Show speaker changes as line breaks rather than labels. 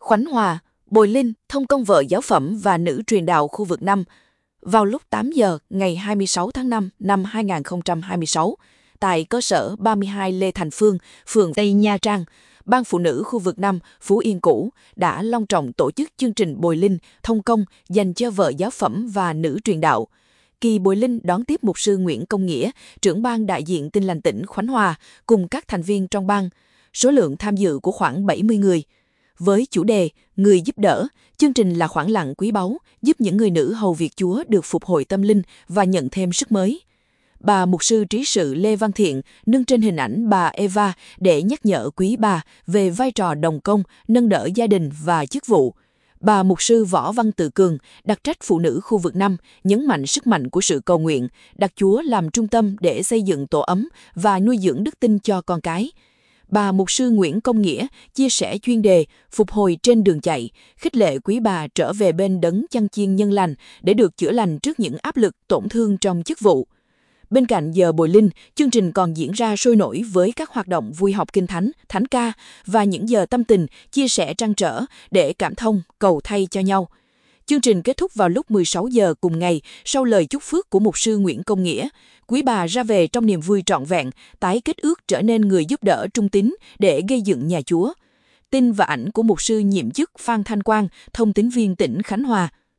Khoánh Hòa, Bồi Linh, thông công vợ giáo phẩm và nữ truyền đạo khu vực 5. Vào lúc 8 giờ ngày 26 tháng 5 năm 2026, tại cơ sở 32 Lê Thành Phương, phường Tây Nha Trang, Ban Phụ nữ khu vực 5, Phú Yên cũ đã long trọng tổ chức chương trình Bồi Linh, thông công dành cho vợ giáo phẩm và nữ truyền đạo. Kỳ Bồi Linh đón tiếp mục sư Nguyễn Công Nghĩa, trưởng ban đại diện Tin Lành tỉnh Khoánh Hòa, cùng các thành viên trong ban. Số lượng tham dự của khoảng 70 người. Với chủ đề Người giúp đỡ, chương trình là khoản lặng quý báu, giúp những người nữ hầu việc Chúa được phục hồi tâm linh và nhận thêm sức mới. Bà mục sư trí sự Lê Văn Thiện nâng trên hình ảnh bà Eva để nhắc nhở quý bà về vai trò đồng công, nâng đỡ gia đình và chức vụ. Bà mục sư Võ Văn Tự Cường, đặc trách phụ nữ khu vực 5, nhấn mạnh sức mạnh của sự cầu nguyện, đặt Chúa làm trung tâm để xây dựng tổ ấm và nuôi dưỡng đức tin cho con cái. Bà mục sư Nguyễn Công Nghĩa chia sẻ chuyên đề Phục hồi trên đường chạy, khích lệ quý bà trở về bên đấng chăn chiên nhân lành để được chữa lành trước những áp lực tổn thương trong chức vụ. Bên cạnh giờ Bồi Linh, chương trình còn diễn ra sôi nổi với các hoạt động vui học kinh thánh, thánh ca và những giờ tâm tình, chia sẻ trăn trở để cảm thông, cầu thay cho nhau. Chương trình kết thúc vào lúc 16 giờ cùng ngày sau lời chúc phước của mục sư Nguyễn Công Nghĩa. Quý bà ra về trong niềm vui trọn vẹn, tái kết ước trở nên người giúp đỡ trung tín để gây dựng nhà Chúa. Tin và ảnh của mục sư nhiệm chức Phan Thanh Quang, thông tín viên tỉnh Khánh Hòa.